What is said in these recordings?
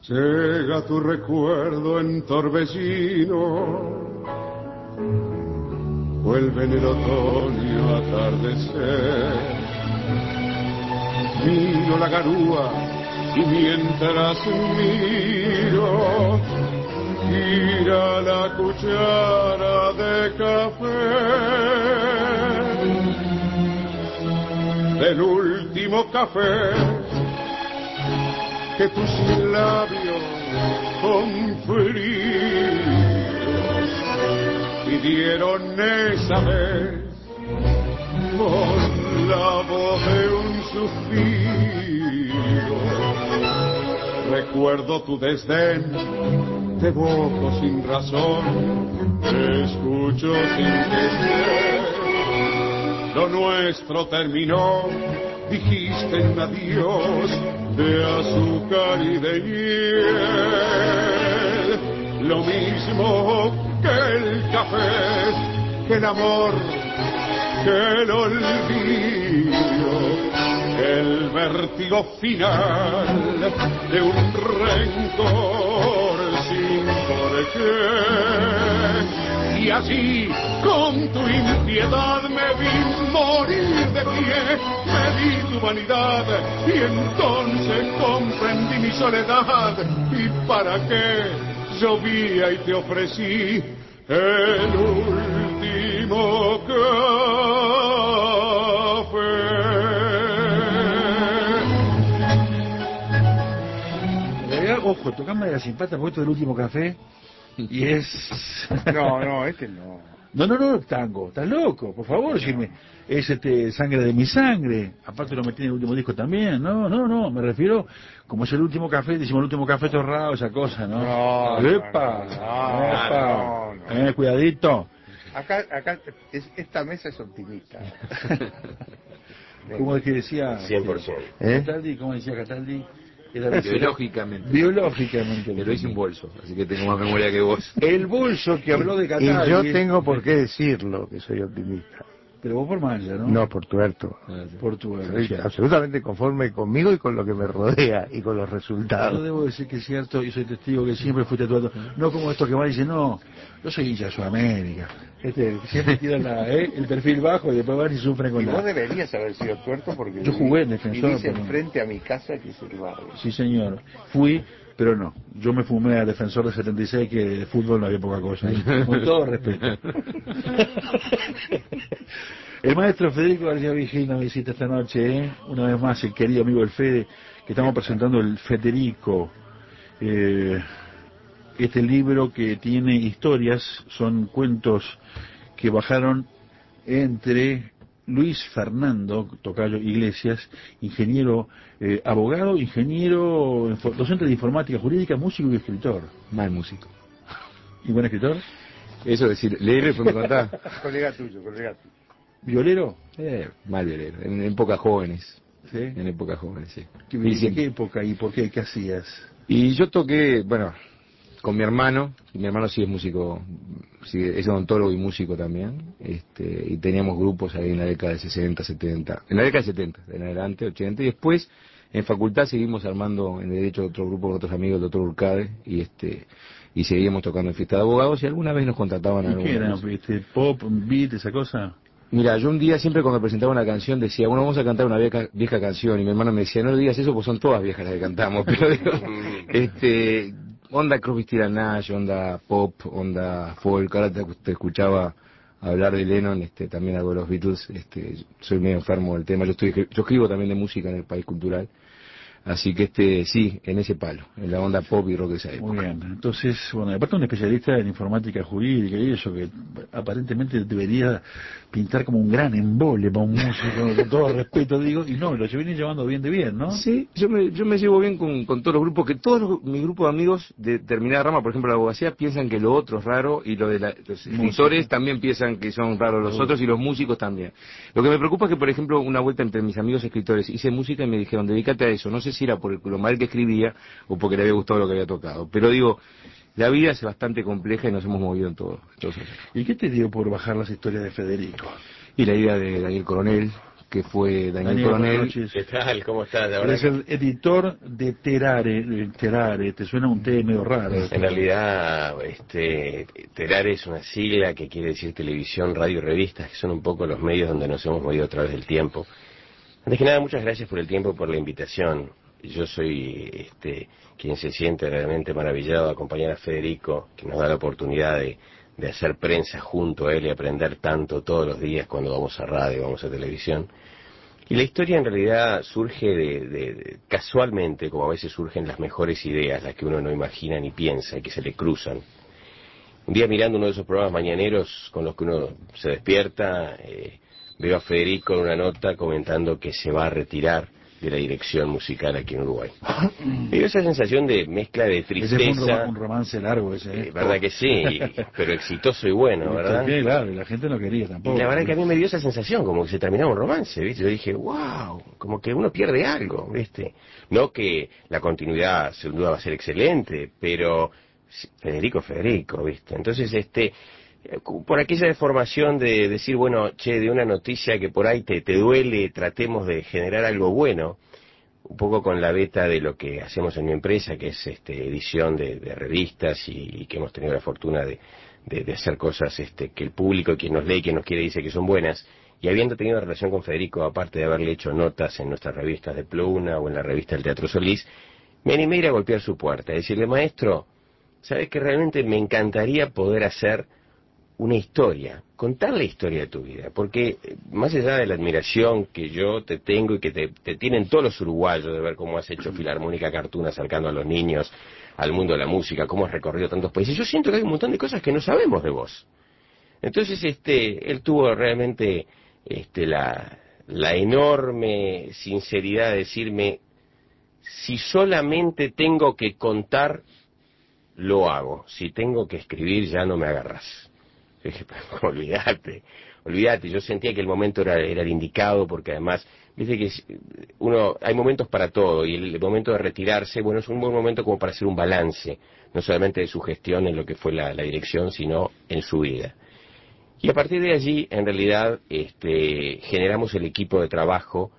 Llega tu recuerdo en torbellino, vuelve en el otoño atardecer. Miro la garúa y mientras miro, gira la cuchara de café del último café que tus labios con frío pidieron esa vez con la voz de un suspiro. Recuerdo tu desdén, te evoco sin razón, te escucho sin querer. Lo nuestro terminó, dijiste un adiós de azúcar y de hiel. Lo mismo que el café, que el amor, que el olvido, el vértigo final de un rencor sin por qué. Y así, con tu impiedad, me vi morir de pie, me di tu vanidad, y entonces comprendí mi soledad. ¿Y para qué? Llovía y te ofrecí el último café. Ojo, tocame la simpata porque esto del último café y es... No, este no. No, tango, estás loco, por favor, decirme, es Sangre de mi sangre, aparte lo metí en el último disco también, no, me refiero, como es el último café, decimos el último café torrado, esa cosa, ¿no? ¡Epa! Cuidadito. Acá esta mesa es optimista. Como es que decía... 100%. Cataldi, ¿cómo decía Cataldi? Biológicamente. Pero hice un bolso, así que tengo más memoria que vos. El bolso que habló de Cataldi. Y yo tengo por qué decirlo, que soy optimista. Pero vos por mancha, ¿no? No, por tuerto. Por tuerto. Soy absolutamente conforme conmigo y con lo que me rodea y con los resultados. Yo debo decir que es cierto, y soy testigo que siempre fuiste tuerto. No como estos que van y dicen, no, yo soy hincha de Sudamérica. Siempre tiran el perfil bajo y después van y sufren con y la... vos deberías haber sido tuerto porque... Yo jugué en Defensor. Vivís enfrente a mi casa, que es el barrio. Sí, señor. Fui... Pero no, yo me fumé a Defensor de 76, que de fútbol no había poca cosa. Con todo respeto. El maestro Federico García Vigil nos visita esta noche, una vez más el querido amigo del Fede, que estamos presentando el Federico. Este libro que tiene historias, son cuentos que bajaron entre Luis Fernando Tocayo Iglesias, ingeniero, abogado, ingeniero, docente de informática jurídica, músico y escritor. Mal músico. ¿Y buen escritor? Eso es decir, leer y después me contás. Colega tuyo. ¿Violero? Mal violero, en épocas jóvenes. ¿Sí? En épocas jóvenes, sí. ¿Qué época y por qué? ¿Qué hacías? Y yo toqué, bueno, con mi hermano sí es músico, sí, es odontólogo y músico también, y teníamos grupos ahí en la década de 60, 70, en la década de 70, en adelante, 80, y después en facultad seguimos armando en Derecho otro grupo con otros amigos, el doctor Urcade, y seguíamos tocando en fiesta de abogados, y alguna vez nos contrataban a ¿Qué era? ¿Pop, beat, esa cosa? Mira, yo un día siempre cuando presentaba una canción decía, bueno, vamos a cantar una vieja canción, y mi hermano me decía, no le digas eso, pues son todas viejas las que cantamos, pero digo, onda Crosby, Stills Nash, onda pop, onda folk. Ahora te escuchaba hablar de Lennon, también algo de los Beatles. Soy medio enfermo del tema. Yo escribo también de música en el País Cultural. Así que sí, en ese palo, en la onda pop y rock de esa época. Muy bien, entonces, bueno, aparte un especialista en informática jurídica y eso, que aparentemente debería pintar como un gran embole para un músico, con todo respeto digo, y no, lo vienen llevando bien de bien, ¿no? Sí, yo me llevo bien con todos los grupos, que mi grupo de amigos de determinada rama, por ejemplo la abogacía, piensan que lo otro es raro, y los escritores también piensan que son raros los otros, y los músicos también. Lo que me preocupa es que, por ejemplo, una vuelta entre mis amigos escritores, hice música y me dijeron, dedícate a eso, no sé si era por lo mal que escribía o porque le había gustado lo que había tocado, pero digo, la vida es bastante compleja y nos hemos movido en todo. ¿Y qué te dio por bajar las historias de Federico? Y la idea de Daniel Coronel, que fue Daniel Daniel, Coronel. buenas noches. ¿Qué tal? ¿Cómo estás? La Él verdad es el editor de Terare. Terare, te suena un té medio raro. en realidad, Terare es una sigla que quiere decir televisión, radio y revistas, que son un poco los medios donde nos hemos movido a través del tiempo. Antes que nada, muchas gracias por el tiempo y por la invitación. Yo soy quien se siente realmente maravillado de acompañar a Federico, que nos da la oportunidad de hacer prensa junto a él y aprender tanto todos los días cuando vamos a radio, vamos a televisión. Y la historia en realidad surge casualmente, como a veces surgen las mejores ideas, las que uno no imagina ni piensa y que se le cruzan. Un día mirando uno de esos programas mañaneros con los que uno se despierta, veo a Federico en una nota comentando que se va a retirar de la dirección musical aquí en Uruguay. Me dio esa sensación de mezcla de Ese tristeza. fue un romance largo ese. Verdad que sí, pero exitoso y bueno, ¿verdad? Sí, claro, y la gente no quería tampoco. Y la verdad que a mí me dio esa sensación, como que se terminaba un romance, ¿viste? Yo dije, wow, como que uno pierde algo, ¿viste? No que la continuidad sin duda va a ser excelente, pero Federico, ¿viste? Entonces, por aquella deformación de decir, bueno, che, de una noticia que por ahí te duele, tratemos de generar algo bueno, un poco con la beta de lo que hacemos en mi empresa, que es edición de revistas y que hemos tenido la fortuna de hacer cosas que el público, quien nos lee, quien nos quiere, dice que son buenas, y habiendo tenido relación con Federico, aparte de haberle hecho notas en nuestras revistas de Pluna o en la revista del Teatro Solís, me animé a ir a golpear su puerta, y decirle, maestro, ¿sabes que realmente me encantaría poder hacer una historia, contar la historia de tu vida? Porque más allá de la admiración que yo te tengo y que te tienen todos los uruguayos de ver cómo has hecho Filarmónica Cartoon acercando a los niños al mundo de la música, cómo has recorrido tantos países, yo siento que hay un montón de cosas que no sabemos de vos. Entonces él tuvo realmente la enorme sinceridad de decirme, si solamente tengo que contar, lo hago, si tengo que escribir ya no me agarras. Yo dije, olvídate, yo sentía que el momento era el indicado, porque además, viste que hay momentos para todo, y el momento de retirarse, bueno, es un buen momento como para hacer un balance, no solamente de su gestión en lo que fue la dirección, sino en su vida. Y a partir de allí, en realidad, generamos el equipo de trabajo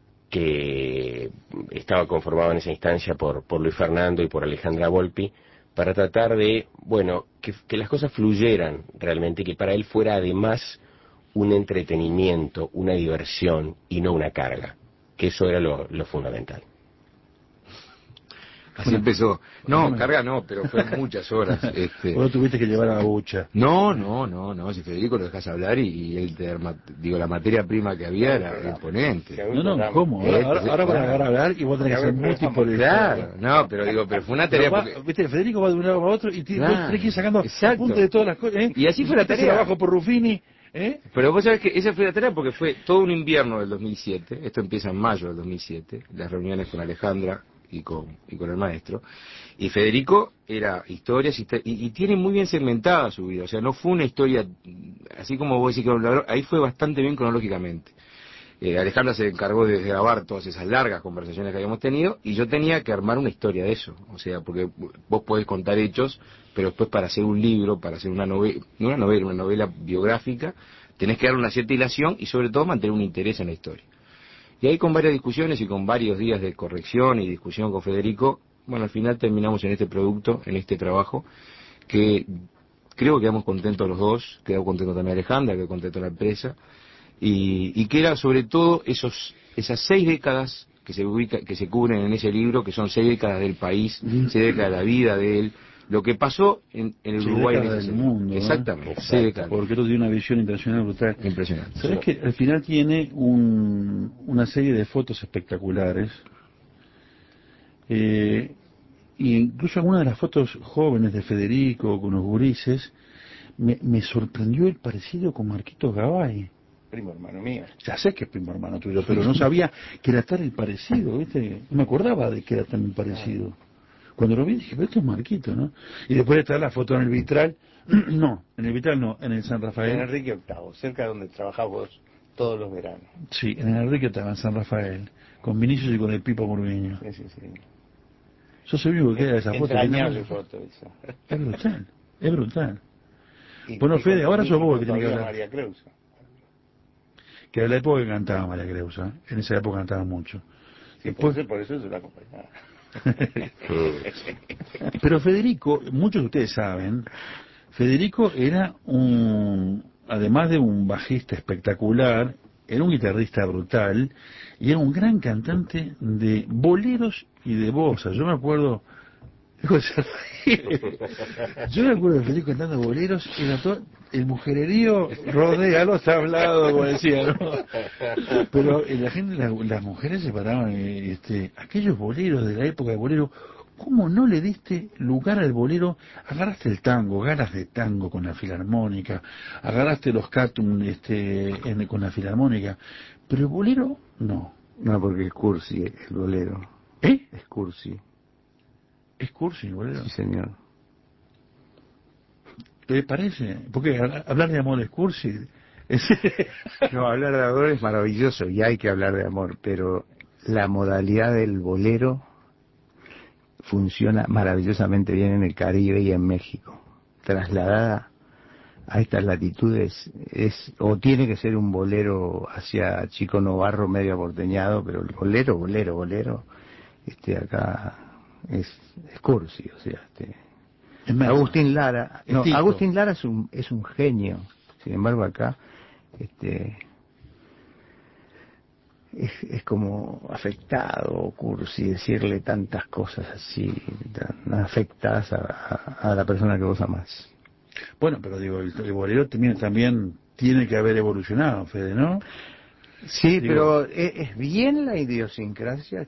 que estaba conformado en esa instancia por Luis Fernando y por Alejandra Volpi, para tratar de, bueno, que las cosas fluyeran realmente, que para él fuera además un entretenimiento, una diversión y no una carga, que eso era lo fundamental. Así empezó. No, carga no, pero fue muchas horas. Vos tuviste que llevar a la bucha. No, si Federico lo dejas hablar y él la materia prima que había era imponente. No, ¿cómo? Ahora van a agarrar a hablar y vos tenés que hacer múltiples. Claro, no, pero fue una tarea viste, Federico va de un lado a otro y vos tenés que ir sacando puntos de todas las cosas. Y así fue la tarea. Trabajo por Ruffini. Pero vos sabés que esa fue la tarea porque fue todo un invierno del 2007, esto empieza en mayo del 2007, las reuniones con Alejandra y con el maestro, y Federico era historias y tiene muy bien segmentada su vida, o sea, no fue una historia, así como vos decís que ahí fue bastante bien cronológicamente. Alejandra se encargó de grabar todas esas largas conversaciones que habíamos tenido, y yo tenía que armar una historia de eso, o sea, porque vos podés contar hechos, pero después para hacer un libro, para hacer una novela biográfica, tenés que dar una cierta hilación y sobre todo mantener un interés en la historia. Y ahí con varias discusiones y con varios días de corrección y discusión con Federico, bueno, al final terminamos en este producto, en este trabajo, que creo que quedamos contentos los dos, quedó contento también Alejandra, quedó contento la empresa, y que era sobre todo esas 6 décadas que se cubren en ese libro, que son 6 décadas del país, 6 décadas de la vida de él, lo que pasó en el Uruguay en del mundo. Exactamente, porque esto tiene una visión internacional brutal. Impresionante. ¿Sabes que al final tiene una serie de fotos espectaculares? Y incluso algunas de las fotos jóvenes de Federico con los gurises, me sorprendió el parecido con Marquitos Gabay. Primo hermano mío. Ya sé que es primo hermano tuyo, pero no sabía que era tan el parecido, ¿viste? No me acordaba de que era tan el parecido. Cuando lo vi dije, pero esto es Marquito, ¿no? Y después está la foto en el vitral. No, en el vitral no, en el San Rafael. En Enrique VIII, cerca de donde trabajás vos todos los veranos. Sí, en el Enrique VIII, en San Rafael, con Vinicius y con el Pipo Murgueño. Sí. Sos el único que queda de esa foto. Entrañable foto esa. Es brutal. Bueno, Fede, ahora sos vos el que tiene que hablar. María Creusa. que era la época que cantaba María Creusa, en esa época cantaba mucho. Después, Por eso se la acompañaba. pero Federico, muchos de ustedes saben, Federico era además de un bajista espectacular, era un guitarrista brutal y era un gran cantante de boleros y de bossa. Yo me acuerdo, yo me acuerdo de Federico cantando boleros, era todo, el mujererío rodea los tablados, como decía, ¿no? Pero la gente, las mujeres se paraban, aquellos boleros de la época de bolero. ¿Cómo no le diste lugar al bolero? Agarraste el tango, ganas de tango con la filarmónica, agarraste los catum con la filarmónica, pero el bolero no. No, porque es cursi el bolero. ¿Eh? Es cursi. ¿Es cursi el bolero? Sí, señor. ¿Te parece? Porque hablar de amor es cursi. No, hablar de amor es maravilloso y hay que hablar de amor, pero la modalidad del bolero funciona maravillosamente bien en el Caribe y en México. Trasladada a estas latitudes o tiene que ser un bolero hacia Chico Novarro medio aporteñado, pero el bolero, acá es cursi, o sea, Agustín Lara, no, Agustín Lara es un genio, sin embargo acá, es como afectado, cursi, decirle tantas cosas así, tan afectadas a la persona que vos amás. Bueno, pero digo, el bolero también tiene que haber evolucionado, Fede, ¿no? Sí, pero es bien la idiosincrasia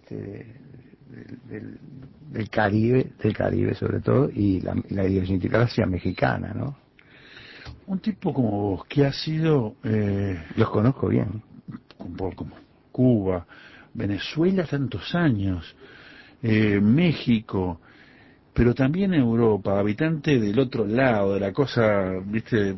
del Caribe sobre todo, y la idiosincrasia mexicana, ¿no? Un tipo como vos, que ha sido... Los conozco bien. Como Cuba, Venezuela tantos años, México, pero también Europa, habitante del otro lado de la cosa, ¿viste?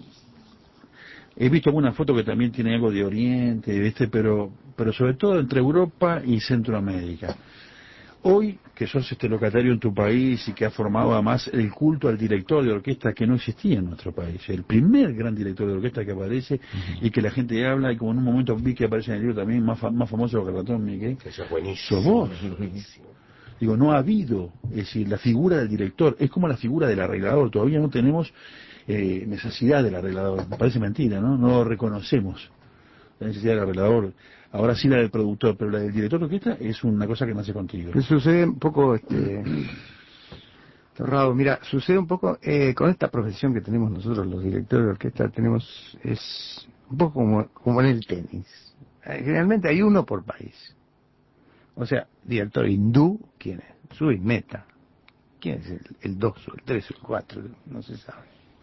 He visto alguna foto que también tiene algo de Oriente, ¿viste? Pero sobre todo entre Europa y Centroamérica. Hoy, que sos locatario en tu país y que has formado además el culto al director de orquesta que no existía en nuestro país, el primer gran director de orquesta que aparece y que la gente habla, y como en un momento vi que aparece en el libro también más famoso que Ratón Miguel, Eso es buenísimo. sos vos. Digo, no ha habido, es decir, la figura del director, es como la figura del arreglador, todavía no tenemos necesidad del arreglador, me parece mentira, ¿no? No lo reconocemos, la necesidad del arreglador. Ahora sí la del productor, pero la del director de orquesta es una cosa que nace contigo. Me sucede un poco, Torrado, mira, sucede un poco con esta profesión que tenemos nosotros, los directores de orquesta, es un poco como en el tenis. Generalmente hay uno por país. O sea, director hindú, ¿quién es? Subis Mehta. ¿Quién es el 2 o el 3 o el 4? No se sabe.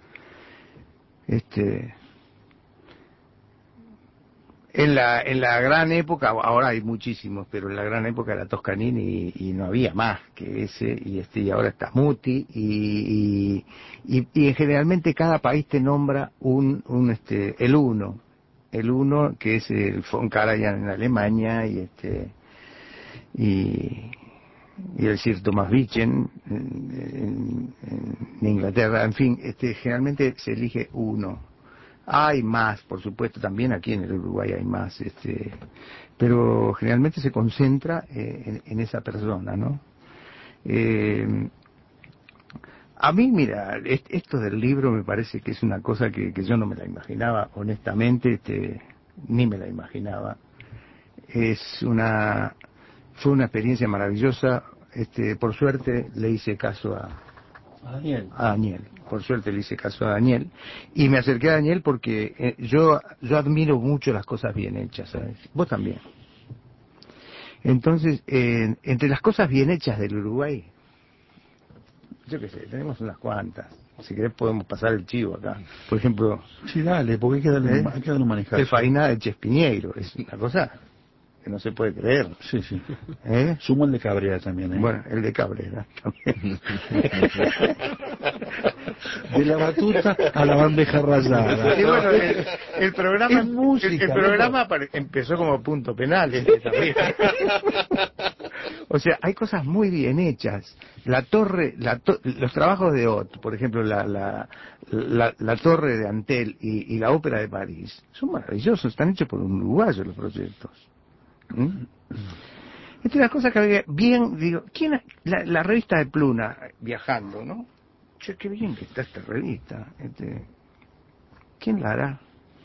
En la gran época, ahora hay muchísimos, pero en la gran época era Toscanini y no había más que ese, y ahora está Muti, y generalmente cada país te nombra el uno que es el von Karajan en Alemania, y el Sir Thomas Wichen en Inglaterra, en fin, generalmente se elige uno. Hay más, por supuesto, también aquí en el Uruguay hay más, pero generalmente se concentra en esa persona, ¿no? A mí, mira, esto del libro me parece que es una cosa que yo no me la imaginaba, honestamente, ni me la imaginaba. Fue una experiencia maravillosa. Por suerte le hice caso a Daniel. Por suerte le hice caso a Daniel. Y me acerqué a Daniel porque yo admiro mucho las cosas bien hechas, ¿sabes? Vos también. Entonces, entre las cosas bien hechas del Uruguay, yo qué sé, tenemos unas cuantas. Si querés podemos pasar el chivo acá. Por ejemplo... Sí, dale, porque hay que darle un manejazo. El Fainá de Chespinheiro. Es una cosa que no se puede creer. Sí. Sumo el de Cabrera también, Bueno, el de Cabrera también. De la batuta a la bandeja rayada. Y bueno, el programa, es música, el programa empezó como punto penal también. O sea, hay cosas muy bien hechas. Los trabajos de Ott, por ejemplo, la torre de Antel y la ópera de París, son maravillosos, están hechos por un uruguayo los proyectos. ¿Mm? Esta es la cosa que había bien, digo, la revista de Pluna, viajando, ¿no? Che, qué bien que está esta revista. ¿Quién la hará?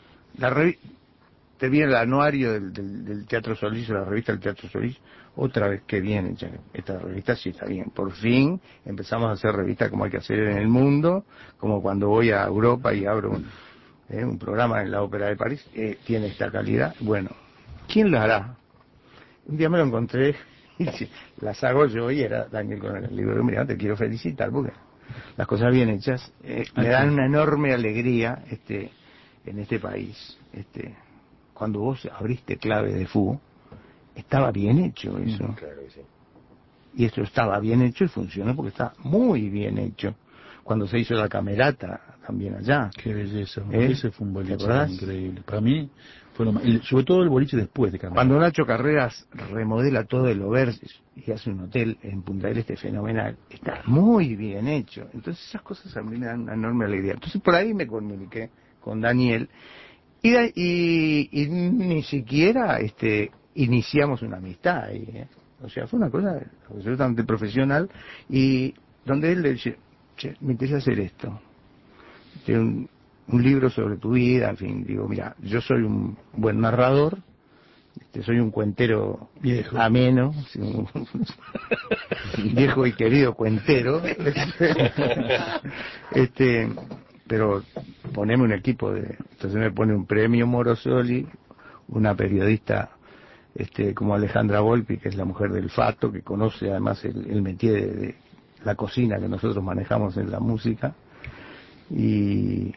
Te viene el anuario del Teatro Solís, la revista del Teatro Solís, otra vez que viene, esta revista sí está bien. Por fin empezamos a hacer revistas como hay que hacer en el mundo, como cuando voy a Europa y abro un programa en la Ópera de París, tiene esta calidad. Bueno, ¿quién la hará? Un día me lo encontré y las hago yo y era Daniel con el libro. Mira, te quiero felicitar porque las cosas bien hechas me dan una enorme alegría en este país. Cuando vos abriste Clave de Fu, estaba bien hecho eso. Claro que sí. Y esto estaba bien hecho y funcionó porque está muy bien hecho. Cuando se hizo la Camerata, también allá. Qué belleza. Ese fue un ¿Te boliche acordás? increíble. Para mí fue sobre todo el boliche después de Camerata. Cuando Nacho Carreras remodela todo el Obersis y hace un hotel en Punta del Este fenomenal, está muy bien hecho. Entonces esas cosas a mí me dan una enorme alegría. Entonces por ahí me comuniqué con Daniel y ni siquiera iniciamos una amistad ahí, ¿eh? O sea, fue una cosa absolutamente profesional y donde él le dice, che, me interesa hacer esto. Un libro sobre tu vida, en fin, digo, mira, yo soy un buen narrador, soy un cuentero viejo, ameno, viejo y querido cuentero, pero poneme un equipo entonces me pone un premio Morosoli, una periodista como Alejandra Volpi, que es la mujer del Fato, que conoce además el métier de la cocina que nosotros manejamos en la música, y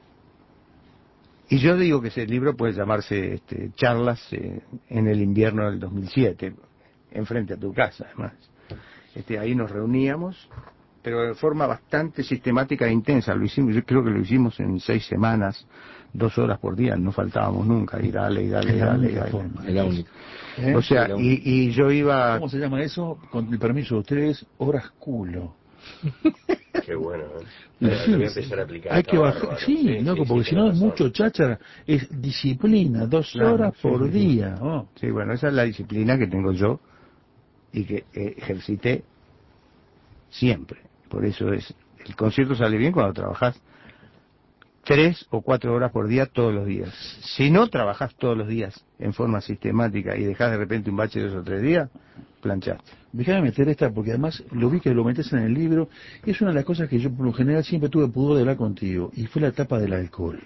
yo digo que ese libro puede llamarse Charlas en el invierno del 2007, enfrente a tu casa, además. Ahí nos reuníamos, pero de forma bastante sistemática e intensa. Lo hicimos, yo creo que lo hicimos en 6 semanas, 2 horas por día, no faltábamos nunca, y dale. Es la única. O sea, y yo iba... ¿Cómo se llama eso? Con el permiso de ustedes, horas culo. Qué bueno, Sí, lo voy a empezar a aplicar. hay que bajar, bárbaro. sí, loco, porque si no es mucho cháchara, es disciplina, 2 horas por día. Oh. Sí, bueno, esa es la disciplina que tengo yo y que ejercité siempre. Por eso el concierto sale bien cuando trabajás 3 o 4 horas por día todos los días. Si no trabajás todos los días en forma sistemática y dejás de repente un bache de 2 o 3 días, planchaste. Déjame meter esta porque además lo vi que lo metes en el libro. Es una de las cosas que yo por lo general siempre tuve pudor de hablar contigo y fue la etapa del alcohol.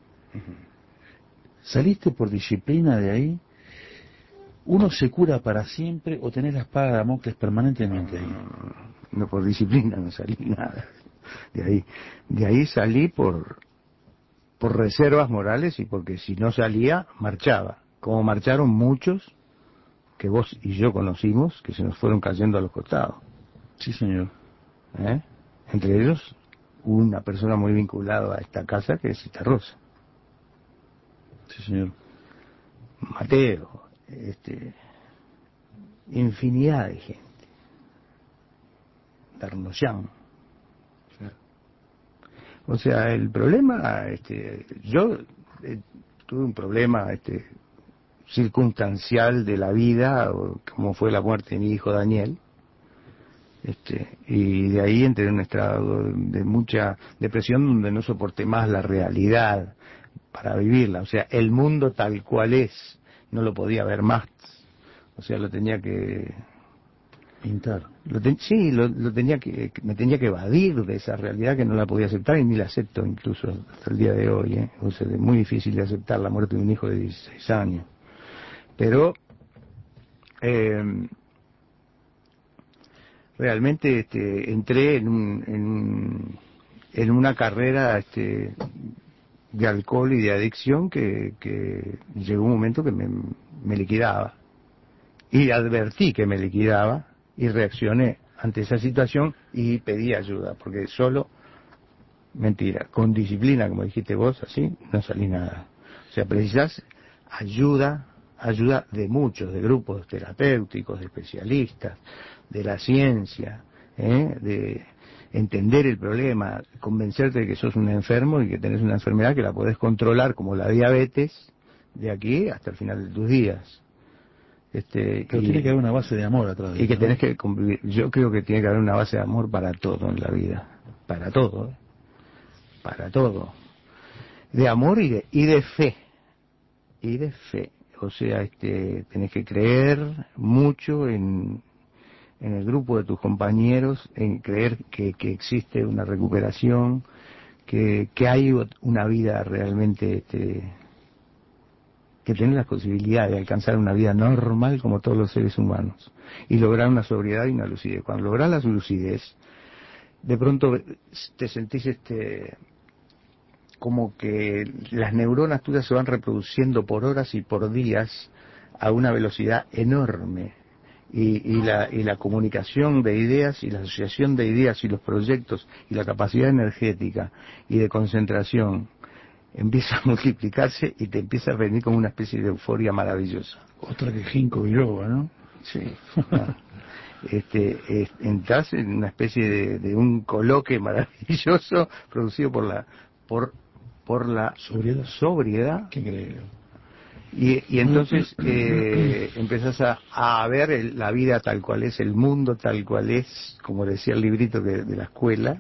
¿Saliste por disciplina de ahí? ¿Uno se cura para siempre o tenés la espada de Damocles permanentemente ahí? No, por disciplina no salí nada. De ahí salí por reservas morales y porque si no salía, marchaba. Como marcharon muchos que vos y yo conocimos, que se nos fueron cayendo a los costados. Sí, señor. Entre ellos, una persona muy vinculada a esta casa que es Cita Rosa. Sí, señor. Mateo, infinidad de gente. Darnoyan. O sea, el problema, yo tuve un problema circunstancial de la vida, como fue la muerte de mi hijo Daniel, y de ahí entré en un estado de mucha depresión donde no soporté más la realidad para vivirla. O sea, el mundo tal cual es, no lo podía ver más. O sea, lo tenía que pintar. Me tenía que evadir de esa realidad que no la podía aceptar y ni la acepto incluso hasta el día de hoy. O sea, es muy difícil de aceptar la muerte de un hijo de 16 años. Pero realmente entré en una carrera de alcohol y de adicción que llegó un momento que me liquidaba. Y advertí que me liquidaba y reaccioné ante esa situación y pedí ayuda, porque solo, mentira, con disciplina, como dijiste vos, así, no salí nada. O sea, precisás ayuda ayuda de muchos, de grupos terapéuticos, de especialistas, de la ciencia, de entender el problema, convencerte de que sos un enfermo y que tenés una enfermedad que la podés controlar, como la diabetes, de aquí hasta el final de tus días. Pero tiene que haber una base de amor atrás de y eso, que tenés ¿no? que convivir. Yo creo que tiene que haber una base de amor para todo en la vida, para todo, para todo, de amor y de fe, y de fe. O sea, tenés que creer mucho en el grupo de tus compañeros, en creer que existe una recuperación, que hay una vida realmente, que tenés la posibilidad de alcanzar una vida normal como todos los seres humanos y lograr una sobriedad y una lucidez. Cuando lográs la lucidez, de pronto te sentís como que las neuronas tuyas se van reproduciendo por horas y por días a una velocidad enorme. Y la comunicación de ideas y la asociación de ideas y los proyectos y la capacidad energética y de concentración empieza a multiplicarse y te empieza a venir como una especie de euforia maravillosa. Otra que Ginkgo biloba, ¿no? Sí. No. Entras en una especie de un coloque maravilloso producido por la sobriedad. Qué increíble. Y entonces empezás a ver la vida tal cual es, el mundo tal cual es, como decía el librito de la escuela.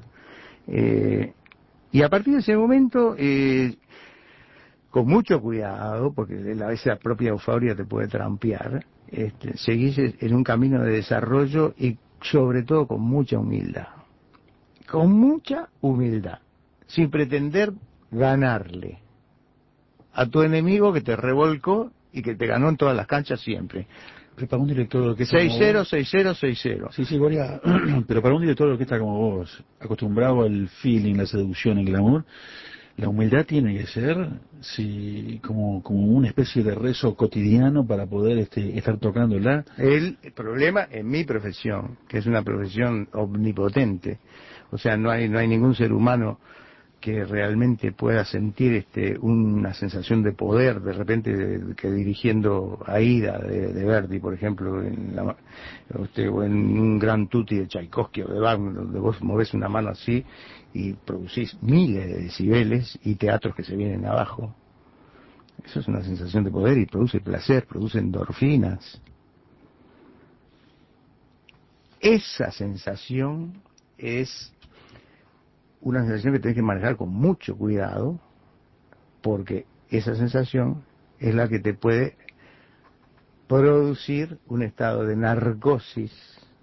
Y a partir de ese momento, con mucho cuidado, porque esa propia euforia te puede trampear, seguís en un camino de desarrollo y sobre todo con mucha humildad. Con mucha humildad, sin pretender ganarle a tu enemigo que te revolcó y que te ganó en todas las canchas siempre. Pero para un director que está 6-0, 6-0, 6-0. Sí, Goria, pero para un director que está como vos, acostumbrado al feeling, la seducción, el glamour, la humildad tiene que ser como una especie de rezo cotidiano para poder estar tocándola. El problema en mi profesión, que es una profesión omnipotente, o sea, no hay ningún ser humano que realmente pueda sentir una sensación de poder de repente que dirigiendo Aida de Verdi, por ejemplo, o en un gran tutti de Tchaikovsky o de Wagner, donde vos movés una mano así y producís miles de decibeles y teatros que se vienen abajo. Eso es una sensación de poder y produce placer, produce endorfinas. Esa sensación es una sensación que tenés que manejar con mucho cuidado, porque esa sensación es la que te puede producir un estado de narcosis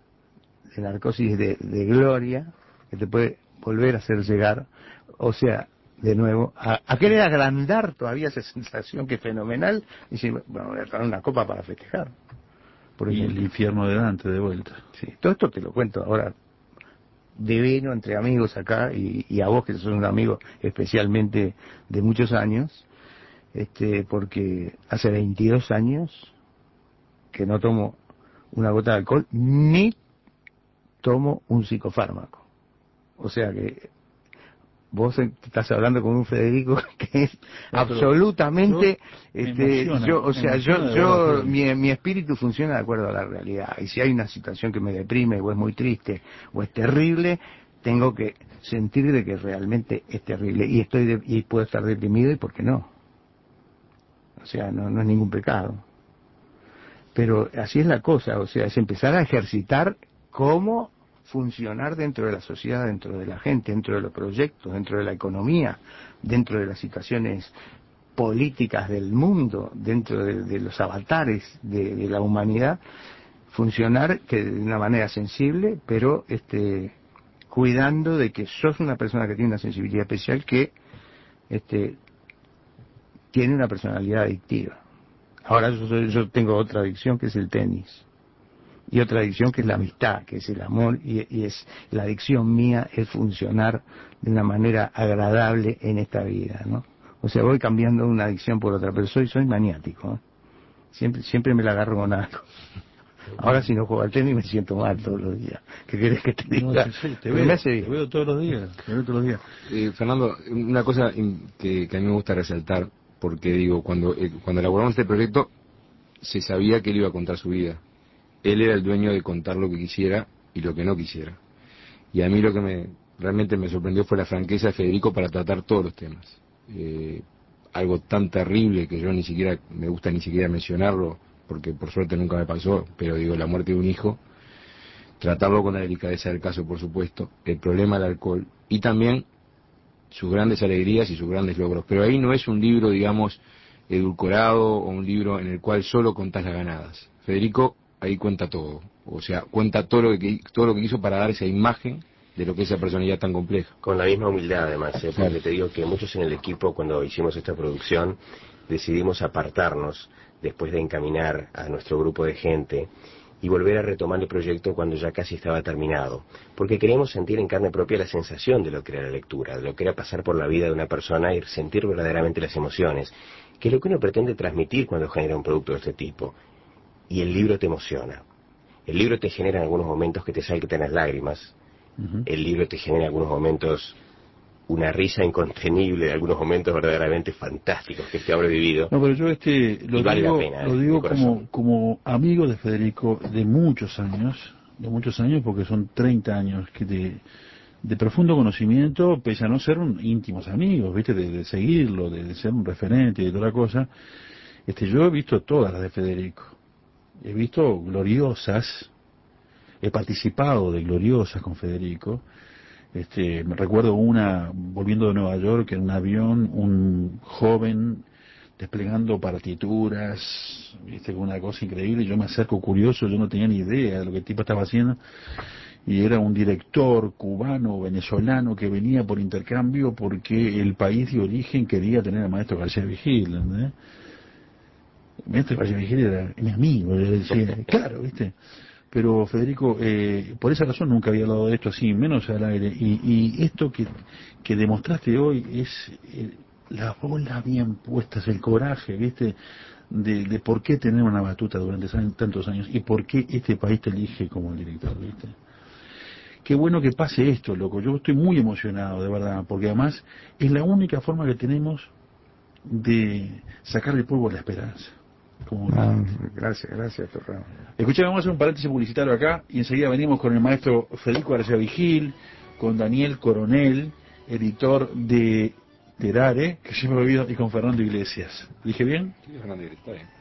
de gloria, que te puede volver a hacer llegar, o sea, de nuevo, a querer agrandar todavía esa sensación que es fenomenal, y decir, bueno, voy a traer una copa para festejar, por Y ejemplo. el infierno de Dante de vuelta. Sí, todo esto te lo cuento ahora divino entre amigos acá y a vos que sos un amigo especialmente de muchos años, porque hace 22 años que no tomo una gota de alcohol ni tomo un psicofármaco. O sea que vos estás hablando con un Federico que es absolutamente, mi espíritu funciona de acuerdo a la realidad, y si hay una situación que me deprime o es muy triste o es terrible, tengo que sentir de que realmente es terrible y puedo estar deprimido y por qué no, o sea, no es ningún pecado, pero así es la cosa, o sea, es empezar a ejercitar cómo funcionar dentro de la sociedad, dentro de la gente, dentro de los proyectos, dentro de la economía, dentro de las situaciones políticas del mundo, dentro de los avatares de la humanidad, funcionar que de una manera sensible, pero cuidando de que sos una persona que tiene una sensibilidad especial, que tiene una personalidad adictiva. Ahora yo tengo otra adicción que es el tenis. Y otra adicción que es la amistad, que es el amor, y es la adicción mía es funcionar de una manera agradable en esta vida, ¿no? O sea, voy cambiando una adicción por otra, pero soy maniático, ¿eh? Siempre me la agarro con algo. Ahora si no juego al tenis me siento mal todos los días. ¿Qué querés que te diga? No, sí, Pero me hace bien. te veo todos los días. Fernando, una cosa que a mí me gusta resaltar, porque digo, cuando elaboramos este proyecto, se sabía que él iba a contar su vida. Él era el dueño de contar lo que quisiera y lo que no quisiera. Y a mí lo que realmente me sorprendió fue la franqueza de Federico para tratar todos los temas. Algo tan terrible que yo ni siquiera me gusta ni siquiera mencionarlo, porque por suerte nunca me pasó, pero digo, la muerte de un hijo, tratarlo con la delicadeza del caso, por supuesto, el problema del alcohol y también sus grandes alegrías y sus grandes logros. Pero ahí no es un libro, digamos, edulcorado o un libro en el cual solo contás las ganadas. Federico ahí cuenta todo, o sea, cuenta todo lo que hizo para dar esa imagen de lo que es esa personalidad tan compleja. Con la misma humildad, además, porque Claro. te digo que muchos en el equipo, cuando hicimos esta producción, decidimos apartarnos después de encaminar a nuestro grupo de gente y volver a retomar el proyecto cuando ya casi estaba terminado, porque queríamos sentir en carne propia la sensación de lo que era la lectura, de lo que era pasar por la vida de una persona y sentir verdaderamente las emociones, que es lo que uno pretende transmitir cuando genera un producto de este tipo. Y el libro te emociona. El libro te genera en algunos momentos que te salten las lágrimas. El libro te genera en algunos momentos una risa incontenible, de algunos momentos verdaderamente fantásticos que este hombre ha vivido. No, pero yo Y vale la pena, lo mi digo corazón. como amigo de Federico de muchos años, porque son 30 años de profundo conocimiento, pese a no ser íntimos amigos, ¿viste? De seguirlo, de ser un referente y de toda la cosa. Yo he visto todas las de Federico. He visto gloriosas, he participado de gloriosas con Federico. Me recuerdo una, volviendo de Nueva York, en un avión, un joven desplegando partituras, viste, con una cosa increíble. Yo me acerco curioso, yo no tenía ni idea de lo que el tipo estaba haciendo, y era un director cubano, venezolano, que venía por intercambio porque el país de origen quería tener al maestro García Vigil, ¿entendés? El maestro García Vigil era mi amigo, yo le decía, claro, viste. Pero Federico, por esa razón nunca había hablado de esto así, menos al aire. Y esto que demostraste hoy es las bolas bien puestas, el coraje, ¿viste? De por qué tener una batuta durante tantos años y por qué este país te elige como director, ¿viste? Qué bueno que pase esto, loco. Yo estoy muy emocionado, de verdad, porque además es la única forma que tenemos de sacarle polvo a la esperanza. Como Gracias, Ferran. Escuchá, vamos a hacer un paréntesis publicitario acá y enseguida venimos con el maestro Federico García Vigil, con Daniel Coronel, editor de Terare, que se me olvidó, y con Fernando Iglesias. ¿Dije bien? Sí, Fernando, está bien.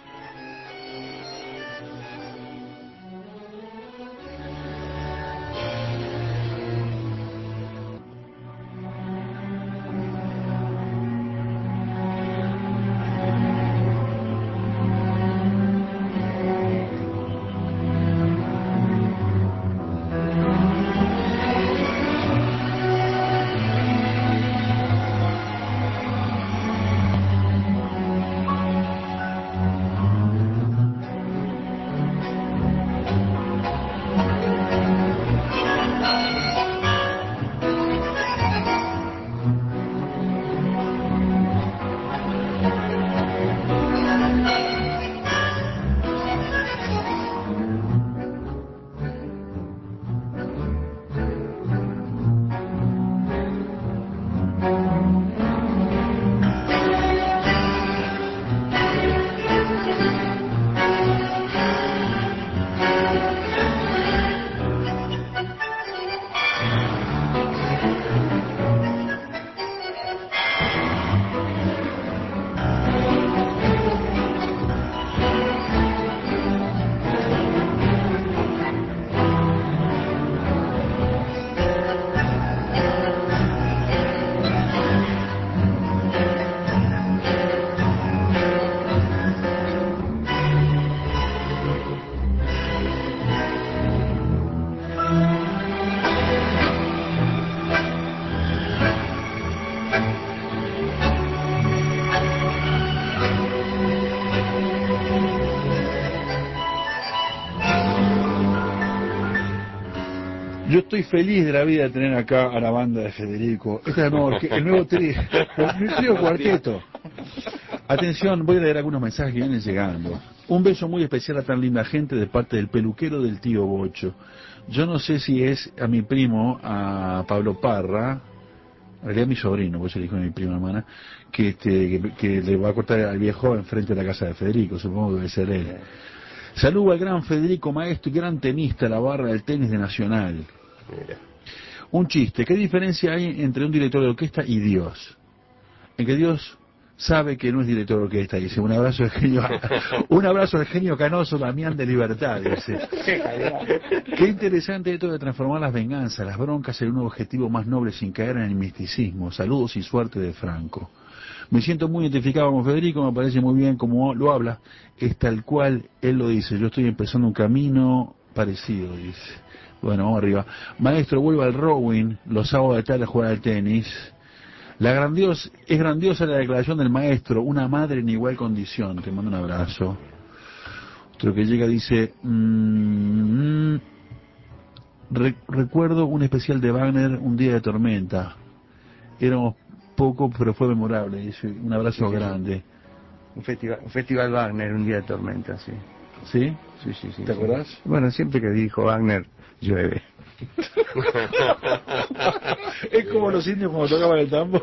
Yo estoy feliz de la vida de tener acá a la banda de Federico. Este es el nuevo trío, el trío cuarteto. Atención, voy a leer algunos mensajes que vienen llegando. Un beso muy especial a tan linda gente de parte del peluquero del tío Bocho. Yo no sé si es a mi primo, a Pablo Parra, en realidad mi sobrino, pues el hijo de mi prima hermana, que le va a cortar al viejo enfrente de la casa de Federico, supongo que debe ser él. Saludo al gran Federico Maestro y gran tenista, la barra del tenis de Nacional. Mira. Un chiste, ¿qué diferencia hay entre un director de orquesta y Dios? En que Dios sabe que no es director de orquesta, dice, un abrazo al genio canoso Damián de Libertad, dice. Qué interesante esto de transformar las venganzas, las broncas en un objetivo más noble sin caer en el misticismo. Saludos y suerte de Franco. Me siento muy identificado con Federico, me parece muy bien como lo habla, es tal cual él lo dice, yo estoy empezando un camino parecido, dice. Bueno, vamos arriba. Maestro, vuelva al rowing, los sábados de tarde a jugar al tenis. Es grandiosa la declaración del maestro, una madre en igual condición, te mando un abrazo. Otro que llega dice, recuerdo un especial de Wagner, Un día de tormenta. Éramos poco, pero fue memorable, dice, un abrazo grande. Un festival Wagner, Un día de tormenta, sí. ¿Sí? Sí. ¿Te acordás? Bueno, siempre que dirijo Wagner, llueve. Es como los indios cuando tocaban el tambor.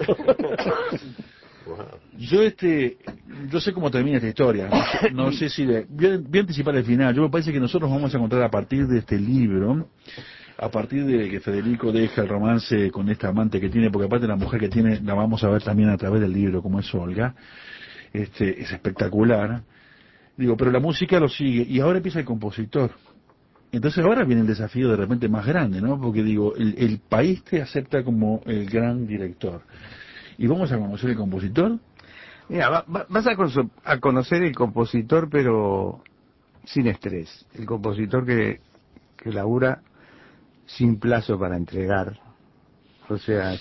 Yo sé cómo termina esta historia. No sé si voy a anticipar el final. Yo me parece que nosotros vamos a encontrar a partir de este libro, a partir de que Federico deja el romance con esta amante que tiene, porque aparte la mujer que tiene la vamos a ver también a través del libro, como es Olga. Es espectacular. Digo, pero la música lo sigue y ahora empieza el compositor. Entonces ahora viene el desafío de repente más grande, ¿no? Porque digo, el país te acepta como el gran director. ¿Y vamos a conocer el compositor? Mira, vas a conocer el compositor, pero sin estrés. El compositor que labura sin plazo para entregar. O sea,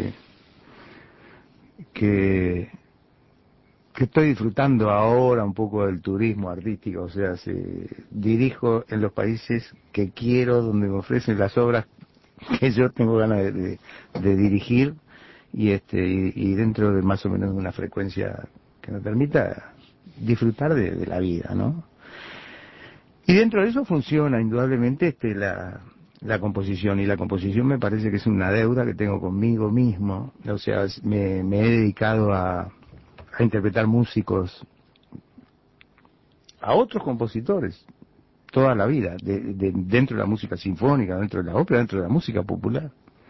que estoy disfrutando ahora un poco del turismo artístico, o sea, dirijo en los países que quiero, donde me ofrecen las obras que yo tengo ganas de dirigir y dentro de más o menos una frecuencia que me permita disfrutar de la vida, ¿no? Y dentro de eso funciona indudablemente la composición, y la composición me parece que es una deuda que tengo conmigo mismo, o sea, me he dedicado a interpretar músicos, a otros compositores, toda la vida, dentro de la música sinfónica, dentro de la ópera, dentro de la música popular.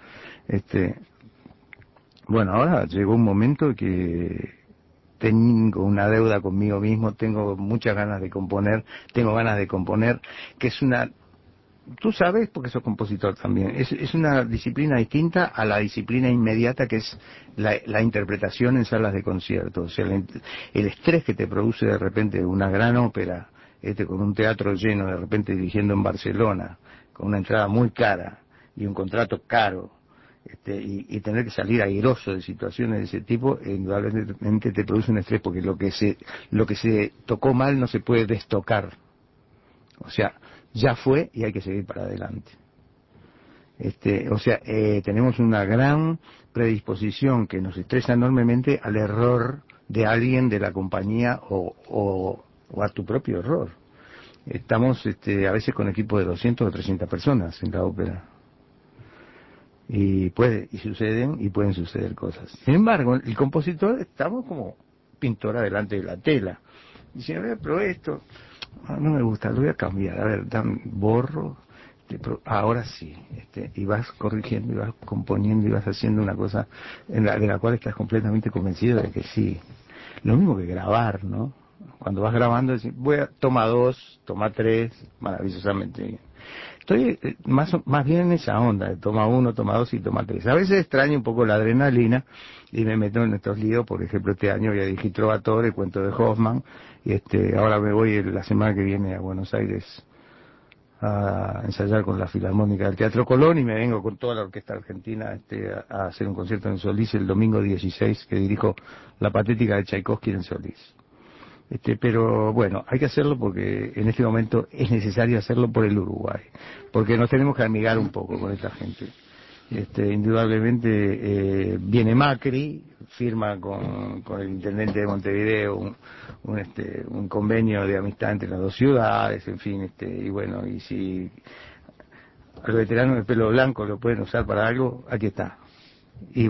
Bueno, ahora llegó un momento que tengo una deuda conmigo mismo, tengo muchas ganas de componer, que es una... Tú sabes, porque sos compositor también, es una disciplina distinta a la disciplina inmediata que es la interpretación en salas de concierto. O sea, el estrés que te produce de repente una gran ópera, con un teatro lleno, de repente dirigiendo en Barcelona, con una entrada muy cara y un contrato caro, y tener que salir airoso de situaciones de ese tipo, indudablemente te produce un estrés, porque lo que se tocó mal no se puede destocar. O sea, ya fue y hay que seguir para adelante. Tenemos una gran predisposición que nos estresa enormemente al error de alguien de la compañía o a tu propio error. Estamos a veces con equipos de 200 o 300 personas en la ópera. Y pueden suceder cosas. Sin embargo, el compositor, estamos como pintor delante de la tela. Dice, a ver, pero esto no me gusta, lo voy a cambiar, a ver, borro, ahora sí, y vas corrigiendo y vas componiendo y vas haciendo una cosa de la cual estás completamente convencido de que sí. Lo mismo que grabar, ¿no? Cuando vas grabando, decís, toma 2, toma 3, maravillosamente bien. Estoy más bien en esa onda de toma 1, toma 2 y toma 3. A veces extraño un poco la adrenalina y me meto en estos líos. Por ejemplo, este año voy a dirigir Trovatore, el cuento de Hoffman, y ahora me voy la semana que viene a Buenos Aires a ensayar con la Filarmónica del Teatro Colón, y me vengo con toda la orquesta argentina a hacer un concierto en Solís el domingo 16, que dirijo la Patética de Tchaikovsky en Solís. Pero bueno, hay que hacerlo porque en este momento es necesario hacerlo por el Uruguay, porque nos tenemos que amigar un poco con esta gente. Indudablemente viene Macri, firma con el intendente de Montevideo un convenio de amistad entre las dos ciudades, en fin, y bueno, y si al veterano de pelo blanco lo pueden usar para algo, aquí está. Y va,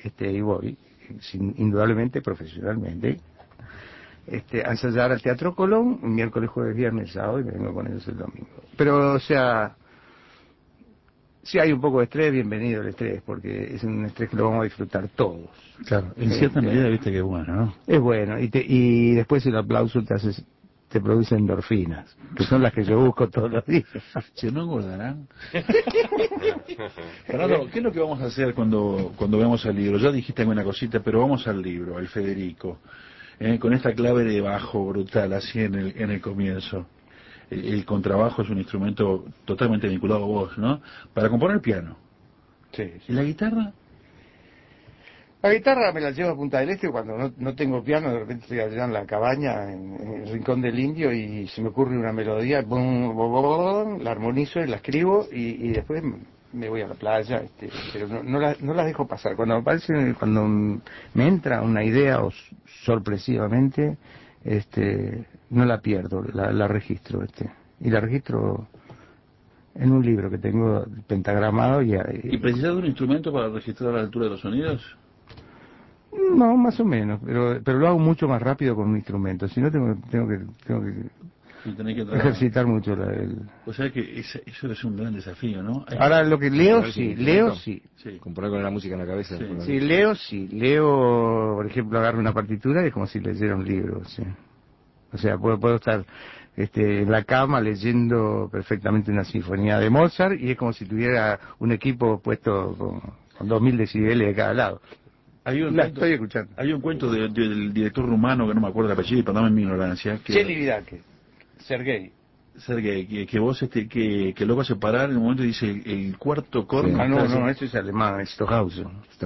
y voy, indudablemente profesionalmente, a ensayar al Teatro Colón, miércoles, jueves, viernes, sábado, y me vengo con ellos el domingo. Pero, o sea, si hay un poco de estrés, bienvenido el estrés, porque es un estrés que lo vamos a disfrutar todos. Claro, en cierta medida viste que es bueno, ¿no? Es bueno, y después el aplauso te produce endorfinas, que son las que yo busco todos los días. Si no engordarán. Fernando, ¿qué es lo que vamos a hacer cuando veamos el libro? Ya dijiste alguna cosita, pero vamos al libro, al Federico, con esta clave de bajo brutal, así en el comienzo. El contrabajo es un instrumento totalmente vinculado a vos, ¿no? Para componer piano. Sí, ¿Y la guitarra? La guitarra me la llevo a Punta del Este cuando no tengo piano, de repente estoy allá en la cabaña, en el Rincón del Indio, y se me ocurre una melodía, bum, bum, bum, bum, la armonizo y la escribo, y después me voy a la playa, pero no las dejo pasar. Cuando me entra una idea, o sorpresivamente, no la pierdo, la registro, y la registro en un libro que tengo pentagramado. ¿Y precisas de un instrumento para registrar la altura de los sonidos? No, más o menos, pero lo hago mucho más rápido con un instrumento, si no tengo que ejercitar mucho O sea que eso es un gran desafío, ¿no? Ahora lo que leo sí. Componer con la música en la cabeza. Sí, leo, por ejemplo, agarro una partitura y es como si leyera un libro, sí. O sea, puedo estar en la cama leyendo perfectamente una sinfonía de Mozart y es como si tuviera un equipo puesto con 2000 decibeles de cada lado. Estoy escuchando. Hay un cuento del director rumano, que no me acuerdo el apellido, perdóname mi ignorancia. Cheli Vidake, Sergei, que vos, que lo vas a separar en un momento y dice el cuarto corno. Sí. No, eso es alemán, es Stockhausen.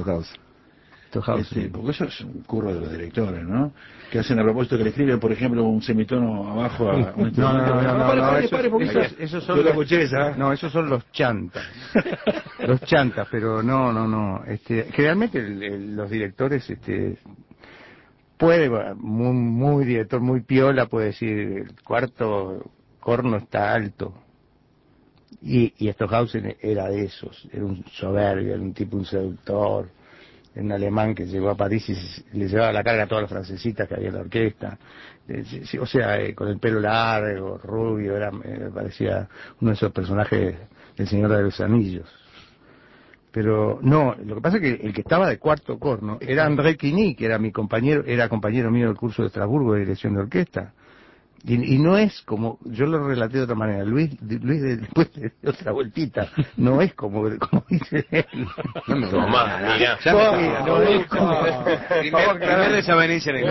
Porque eso es un curro de los directores, ¿no? Que hacen a propósito que le escriben, por ejemplo, un semitono abajo a un esos son los chantas. Los chantas, pero no. Generalmente los directores, muy director, muy piola, puede decir, el cuarto corno está alto. Y Stockhausen era de esos, era un soberbio, era un tipo, un seductor, un alemán que llegó a París y le llevaba la carga a todas las francesitas que había en la orquesta. O sea, con el pelo largo, rubio, me parecía uno de esos personajes del Señor de los Anillos. Pero no, lo que pasa es que el que estaba de cuarto corno era André Quigny, que era compañero mío del curso de Estrasburgo de dirección de orquesta. Y no es como, yo lo relaté de otra manera, Luis después de otra vueltita, no es como dice él. No me tomás, mirá. No es como... Primer desavenencia en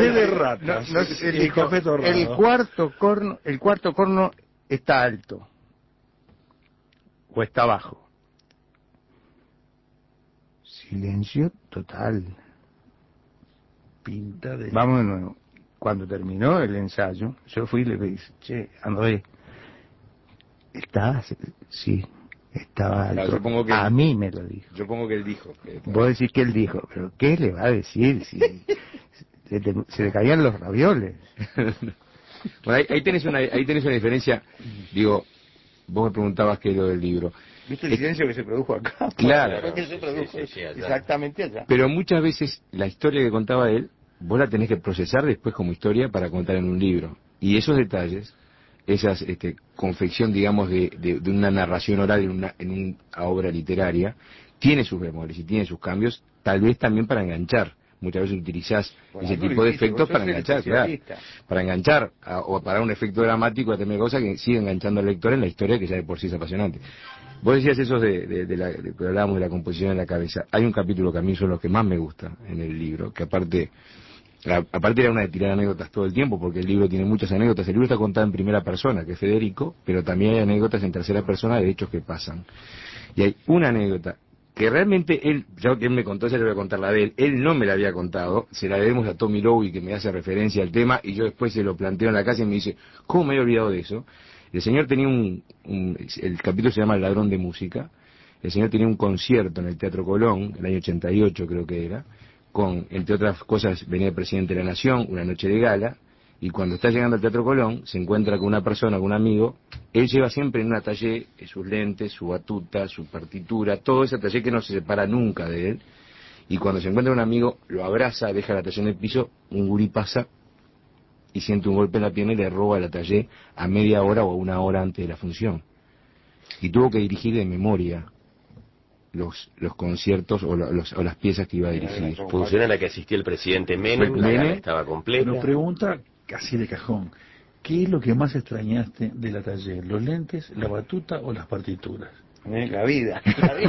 el cuarto corno está alto, o está bajo. Silencio total. Pinta de... Vamos de nuevo. Cuando terminó el ensayo, yo fui y le dije, che, André, sí, estaba alto. Claro, supongo que a mí me lo dijo. Yo pongo que él dijo. Vos decís que él dijo, pero ¿qué le va a decir si se le caían los ravioles? Bueno, ahí tenés una diferencia. Digo, vos me preguntabas qué es lo del libro. ¿Viste el silencio que se produjo acá? Claro. Que se produjo Sí, allá. exactamente allá. Pero muchas veces la historia que contaba él, vos la tenés que procesar después como historia para contar en un libro. Y esos detalles, esas confección, digamos, de una narración oral en una obra literaria, tiene sus bemoles y tiene sus cambios, tal vez también para enganchar. Muchas veces utilizás ese tipo de efectos para enganchar, claro. Para enganchar, o para un efecto dramático, a tener cosas que sigue enganchando al lector en la historia, que ya de por sí es apasionante. Vos decías eso de que hablábamos de la composición en la cabeza. Hay un capítulo que a mí son los que más me gusta en el libro, que aparte era una de tirar anécdotas todo el tiempo, porque el libro tiene muchas anécdotas. El libro está contado en primera persona, que es Federico, pero también hay anécdotas en tercera persona de hechos que pasan. Y hay una anécdota que realmente él, ya que él me contó, ya le voy a contar la de él no me la había contado, se la debemos a Tommy Lowe, que me hace referencia al tema, y yo después se lo planteo en la casa y me dice, ¿cómo me había olvidado de eso? El señor tenía el capítulo se llama El ladrón de música. El señor tenía un concierto en el Teatro Colón, el año 88 creo que era, con, entre otras cosas, venía el presidente de la Nación, una noche de gala, y cuando está llegando al Teatro Colón, se encuentra con una persona, con un amigo. Él lleva siempre en una taller sus lentes, su batuta, su partitura, todo ese taller que no se separa nunca de él. y cuando se encuentra un amigo, lo abraza, deja la taller en el piso, un gurí pasa y siente un golpe en la pierna y le roba la taller a media hora o a una hora antes de la función. Y tuvo que dirigir de memoria los conciertos o las piezas que iba a dirigir. Función a la que asistió el presidente Menem, la Menem gala estaba completa. Nos pregunta, casi de cajón, ¿qué es lo que más extrañaste de la taller? ¿Los lentes, la batuta o las partituras? La vida.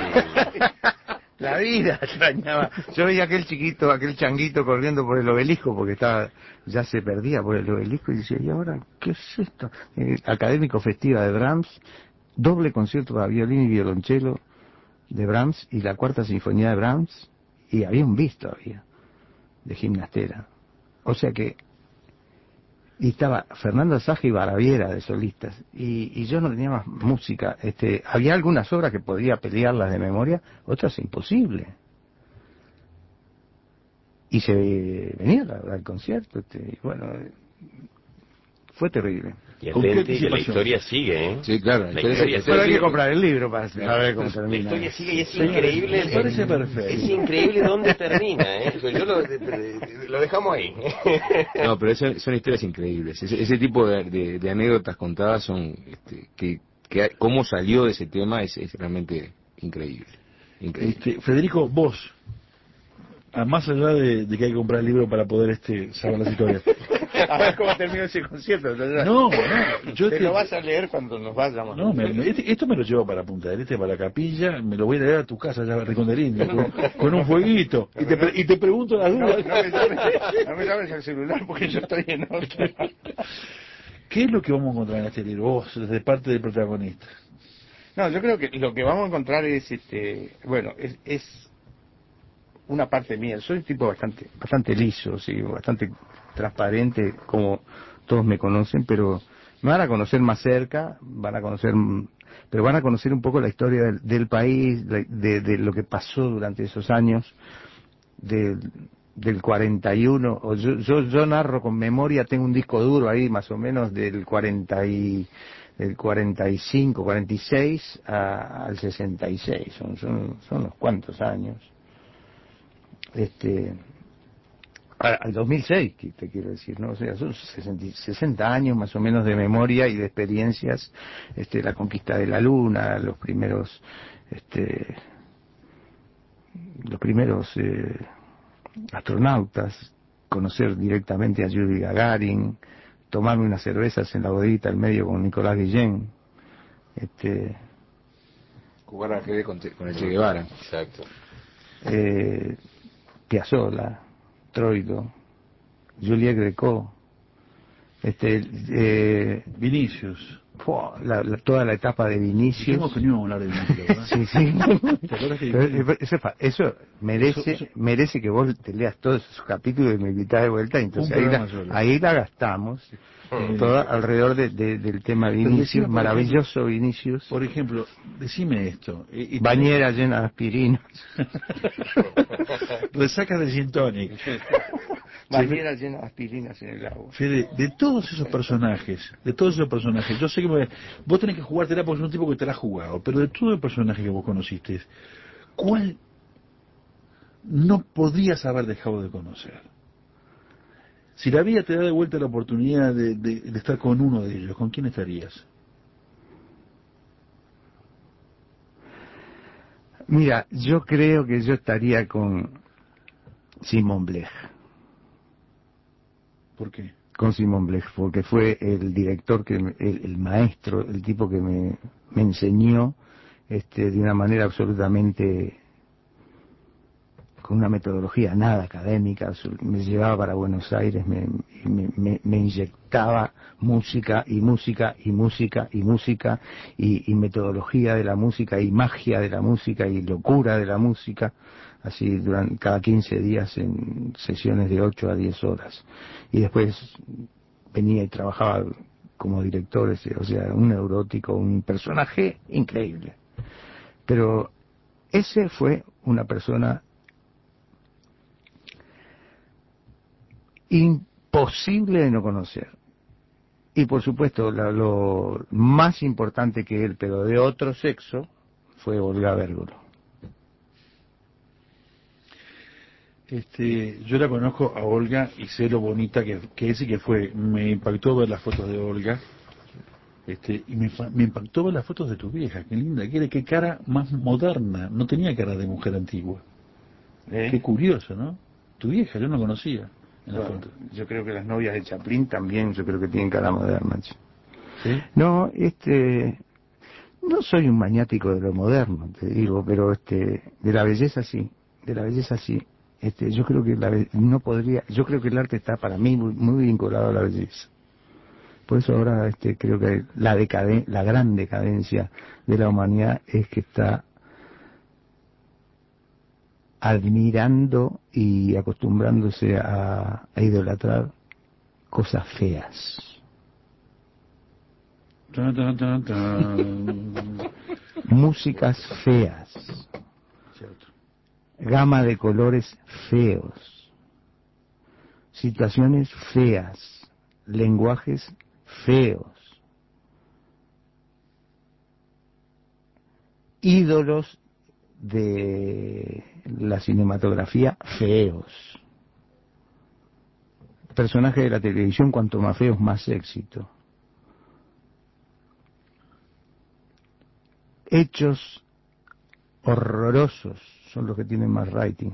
La vida extrañaba. Yo veía aquel chiquito, aquel changuito corriendo por el obelisco porque ya se perdía por el obelisco y decía, ¿y ahora qué es esto? Académico Festiva de Brahms, doble concierto para violín y violonchelo de Brahms y la cuarta sinfonía de Brahms, y había un bis todavía de Gimnastera. O sea que, y estaba Fernando Saja y Baraviera de solistas, y yo no tenía más música. Había algunas obras que podía pelearlas de memoria, otras imposible. Y se venía al concierto, y bueno, fue terrible. Y ¿Con qué atenti que la anticipación? historia sigue, ¿eh? Sí, claro. La historia Pero hay que sigue. comprar el libro para saber cómo La termina. historia sigue y es Señor, increíble. me parece perfecto. Es increíble dónde termina, ¿eh? Yo lo dejamos ahí. No, pero son historias increíbles. Ese tipo de anécdotas contadas son, cómo salió de ese tema es realmente increíble. Increíble. Federico, vos, más allá de que hay que comprar el libro para poder saber las historias. A ver cómo terminó ese concierto. No, yo te lo vas a leer cuando nos vayamos. No, esto me lo llevo para Punta del Este, para la capilla, me lo voy a leer a tu casa, ya Ricondelinda, con un fueguito, y te pregunto las dudas. No me llames al celular porque yo estoy en otra. ¿Qué es lo que vamos a encontrar en este libro, vos, desde parte del protagonista? No, yo creo que lo que vamos a encontrar es, es una parte mía. Soy un tipo bastante liso, sí, bastante transparente, como todos me conocen, pero me van a conocer más cerca, pero van a conocer un poco la historia del país, de lo que pasó durante esos años, del 41, o yo narro con memoria, tengo un disco duro ahí más o menos del 45, 46 al 66, son unos cuantos años. Al 2006, que te quiero decir, ¿no? O sea, son 60 años más o menos de memoria y de experiencias, la conquista de la Luna, los primeros astronautas, conocer directamente a Yuri Gagarin, tomarme unas cervezas en la bodeguita al medio con Nicolás Guillén, Jugar al ajedrez con el Che Guevara. Exacto. Piazzolla, Troilo, Juliet Greco, Vinicius. toda la etapa de Vinicius. Dijimos que no íbamos a hablar de Vinicius, ¿verdad? Sí, sí. ¿Te acuerdas que Pero eso merece que vos te leas todos esos capítulos y me invitás de vuelta, y entonces ahí la gastamos, toda alrededor del tema Vinicius, maravilloso Vinicius. Por ejemplo, decime esto. Bañera llena de aspirinas. Resacas de gin tonic. Bañera llena de aspirinas en el agua. Fede, de todos esos personajes, yo sé que vos tenés que jugártela porque es un tipo que te la ha jugado, pero de todos los personajes que vos conociste, ¿cuál no podrías haber dejado de conocer? Si la vida te da de vuelta la oportunidad de estar con uno de ellos, ¿con quién estarías? Mira, yo creo que yo estaría con Simon Blech. ¿Por qué? Con Simon Blech, porque fue el director, el maestro, el tipo que me enseñó de una manera absolutamente, con una metodología nada académica, me llevaba para Buenos Aires, me inyectaba música y música y música y música y metodología de la música y magia de la música y locura de la música, así durante cada 15 días en sesiones de 8 a 10 horas. Y después venía y trabajaba como director, o sea, un neurótico, un personaje increíble. Pero ese fue una persona imposible de no conocer. Y por supuesto, lo más importante que él, pero de otro sexo, fue Olga Bérgolo. Yo la conozco a Olga y sé lo bonita que es y que fue. Me impactó ver las fotos de Olga. Y me impactó ver las fotos de tu vieja. Qué linda que era, qué cara más moderna. No tenía cara de mujer antigua. Qué curioso, ¿no? Tu vieja, yo no conocía en la foto. Yo creo que las novias de Chaplin también, yo creo que tienen cara moderna. ¿Sí? No, no soy un maniático de lo moderno, te digo, pero de la belleza sí, de la belleza sí. Yo creo que no podría, yo creo que el arte está para mí muy, muy vinculado a la belleza. Por eso ahora creo que la gran decadencia de la humanidad es que está admirando y acostumbrándose a idolatrar cosas feas. Tan, tan, tan, tan. Músicas feas. Cierto. Gama de colores feos. Situaciones feas. Lenguajes feos. Ídolos de la cinematografía feos. Personajes de la televisión, cuanto más feos, más éxito. Hechos horrorosos son los que tienen más rating.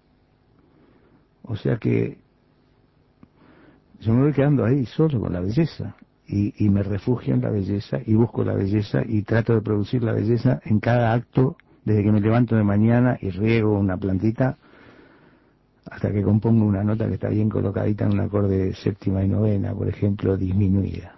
O sea que yo me voy quedando ahí solo con la belleza y me refugio en la belleza y busco la belleza y trato de producir la belleza en cada acto, desde que me levanto de mañana y riego una plantita hasta que compongo una nota que está bien colocadita en un acorde de séptima y novena, por ejemplo, disminuida.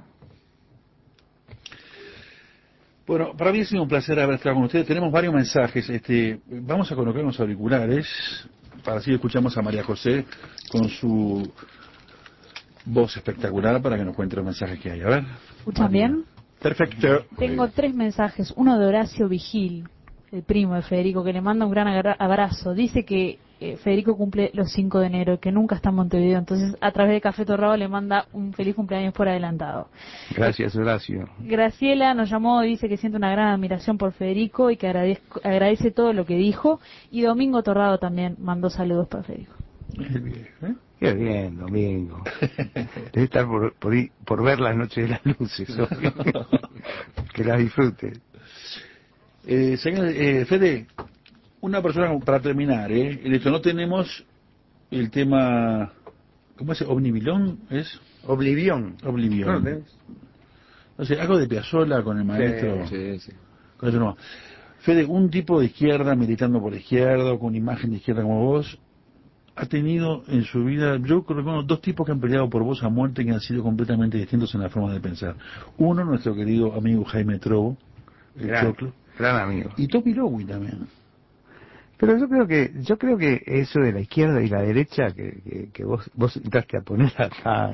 Bueno, para mí ha sido un placer haber estado con ustedes. Tenemos varios mensajes. Vamos a colocar unos auriculares para así escuchamos a María José con su voz espectacular para que nos cuente los mensajes que hay. A ver. ¿Escuchan bien? Perfecto. Tengo 3 mensajes. Uno de Horacio Vigil, el primo de Federico, que le manda un gran abrazo. Dice que Federico cumple los 5 de enero, que nunca está en Montevideo. Entonces, a través de Café Torrado le manda un feliz cumpleaños por adelantado. Gracias, Horacio. Graciela nos llamó y dice que siente una gran admiración por Federico y que agradece todo lo que dijo. Y Domingo Torrado también mandó saludos para Federico. Qué bien, Domingo. Debe estar por ver las noches de las luces. Que las disfrute. Señor Fede, una persona para terminar, no tenemos el tema, ¿cómo es? ¿Omnibilón es? Oblivión. Oblivión. No sé, algo de Piazzolla con el maestro. Sí. Con eso no. Fede, un tipo de izquierda, militando por la izquierda, o con imagen de izquierda como vos, ha tenido en su vida, yo reconozco 2 tipos que han peleado por vos a muerte que han sido completamente distintos en la forma de pensar. Uno, nuestro querido amigo Jaime Trobo, el Choclo. Gran amigo. Y Tommy Lowy también. Pero yo creo que eso de la izquierda y la derecha que vos entraste a poner acá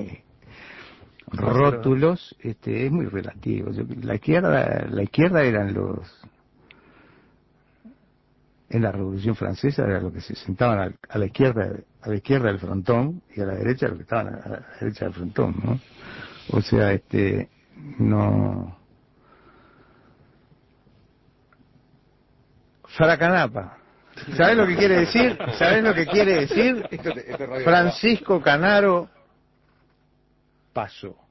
rótulos, es muy relativo. La izquierda eran en la Revolución Francesa era los que se sentaban a la izquierda del frontón, y a la derecha los que estaban a la derecha del frontón, ¿no? O sea, no. Faracanapa. ¿Sabés lo que quiere decir? ¿Sabés lo que quiere decir? Francisco Canaro pasó.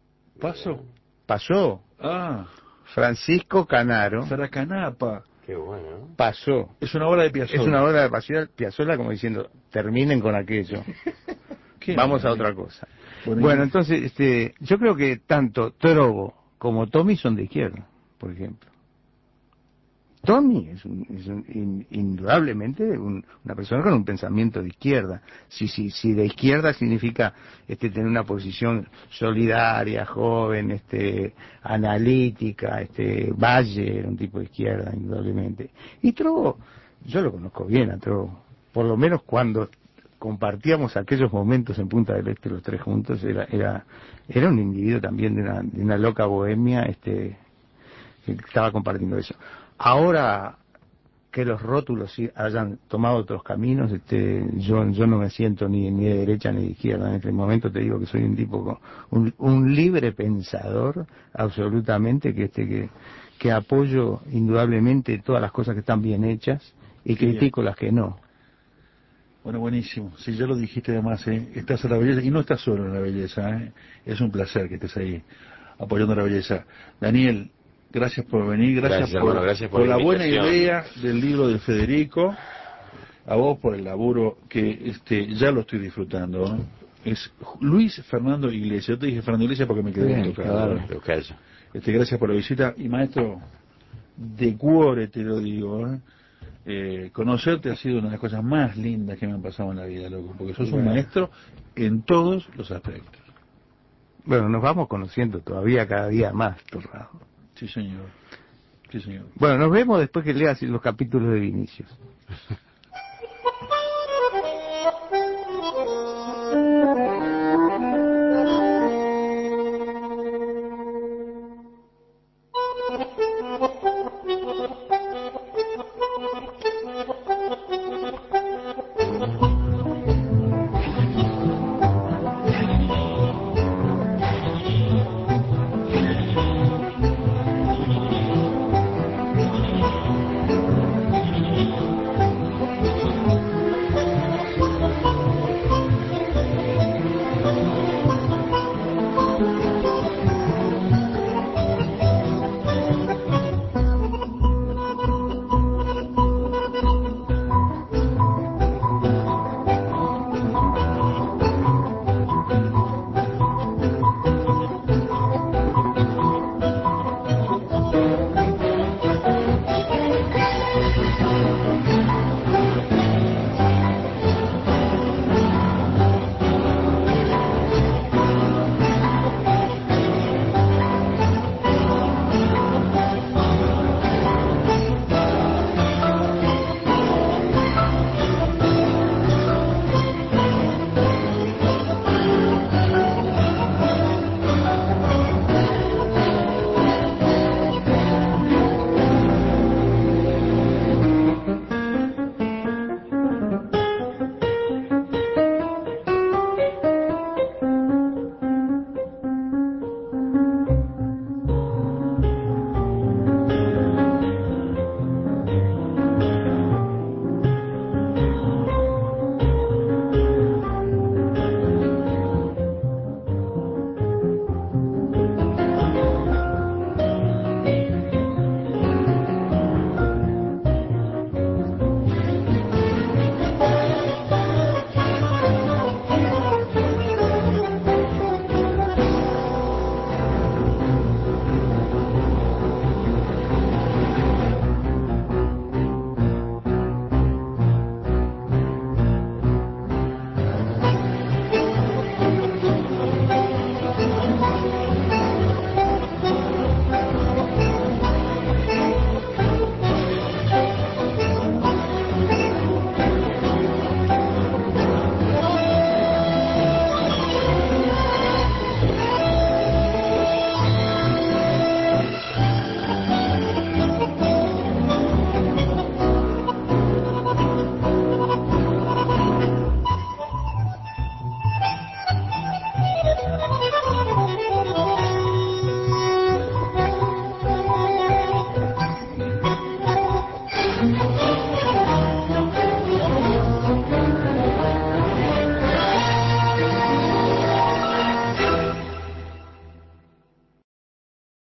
Pasó. Ah. Francisco Canaro. Faracanapa. Qué bueno. Pasó. Es una obra de Piazzolla. Es una obra de Piazzolla como diciendo, terminen con aquello. Vamos a otra cosa. Bueno, entonces, yo creo que tanto Trobo como Tommy son de izquierda, por ejemplo. Tommy es indudablemente una persona con un pensamiento de izquierda. Si de izquierda significa tener una posición solidaria, joven, analítica, Valle era un tipo de izquierda, indudablemente. Y Trobo, yo lo conozco bien a Trobo, por lo menos cuando compartíamos aquellos momentos en Punta del Este los 3 juntos, era un individuo también de una loca bohemia, que estaba compartiendo eso. Ahora que los rótulos hayan tomado otros caminos, yo no me siento ni de derecha ni de izquierda. En este momento te digo que soy un tipo un libre pensador, absolutamente, que apoyo indudablemente todas las cosas que están bien hechas y critico las que no. Bueno, buenísimo. Sí, ya lo dijiste además, ¿eh? Estás a la belleza y no estás solo en la belleza, ¿eh? Es un placer que estés ahí apoyando la belleza. Daniel, gracias por venir, Gracias, hermano, gracias por la la buena invitación. idea del libro de Federico, a vos por el laburo que ya lo estoy disfrutando, ¿no? Es Luis Fernando Iglesias. Yo te dije Fernando Iglesias porque me quedé Bien, tocado. claro. Lo callo. Gracias por la visita y maestro, de cuore te lo digo, ¿eh? Conocerte ha sido una de las cosas más lindas que me han pasado en la vida, loco, porque sos un Bueno. maestro en todos los aspectos. Bueno, nos vamos conociendo todavía cada día más, Torrado. Sí, señor. Sí, señor. Bueno, nos vemos después que leas los capítulos de Vinicius.